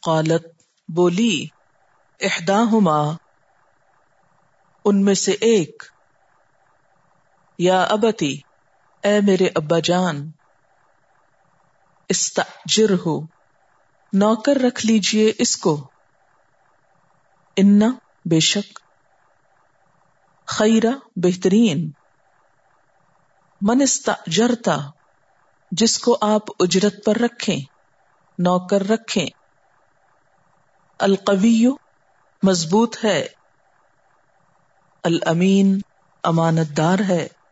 क़ालत बोली, इहदाहुमा उनमें से एक, या अबती ए मेरे अब्बा जान, इस्तअजिरहु नौकर रख लीजिए इसको, इन्ना बेशक, खैरा बेहतरीन, मन इस्तअजरता जिसको आप उजरत पर रखें, नौकर रखें, अल-क़विय्यु मजबूत है, अल-अमीन अमानतदार है,